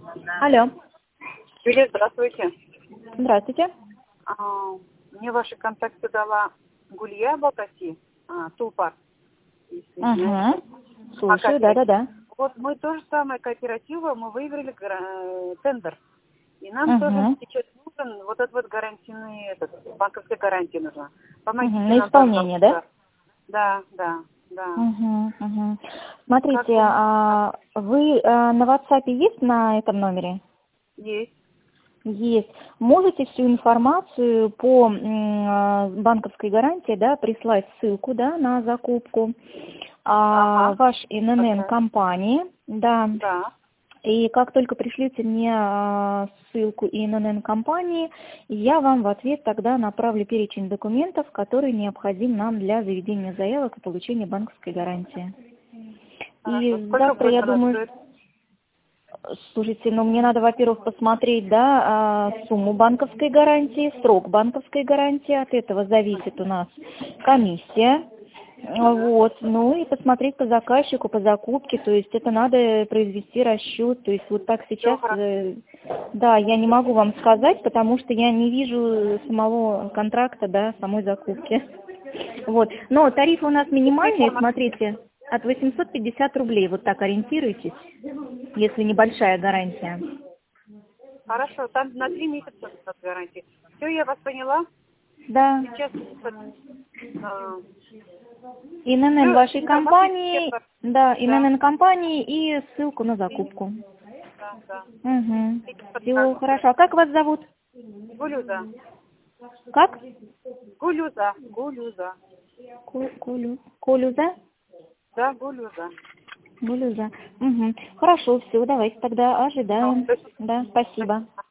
Алло. Юлия, здравствуйте. Здравствуйте. Мне ваши контакты дала Гулья Балтаси, Тулпар. Ага. Слушаю, да. Вот мы то же самое кооператива, мы выиграли тендер. И нам тоже сейчас нужен вот этот вот гарантийный, банковская гарантия нужна. Помогите на нам, исполнение, пожалуйста. да? Да. Смотрите, вы на WhatsApp есть на этом номере? Есть. Есть. Можете всю информацию по банковской гарантии, да, прислать ссылку, да, на закупку, ваш ИНН компании, да. Да. И как только пришлите мне ссылку ИНН компании, я вам в ответ тогда направлю перечень документов, которые необходим нам для заведения заявок и получения банковской гарантии. Хорошо. И Сколько завтра, будет я она думаю, стоить? слушайте, мне надо, во-первых, посмотреть, да, сумму банковской гарантии, срок банковской гарантии, от этого зависит у нас комиссия. Вот, ну и посмотреть по заказчику, по закупке, то есть это надо произвести расчет, то есть вот так сейчас, да, я не могу вам сказать, потому что я не вижу самого контракта, да, самой закупки. Вот, но тарифы у нас минимальные, смотрите, от 850 рублей, вот так ориентируйтесь, если небольшая гарантия. Хорошо, там на 3 месяца гарантии. Все, я вас поняла. Да. Сейчас ИНН вашей компании, да, ИНН компании и ссылку на закупку. Да. Все, хорошо. А как вас зовут? Гулюза. Как? Гулюза. Колюза? Да, Гулюза. Гулюза. Хорошо, все, давайте тогда ожидаем. Да, спасибо.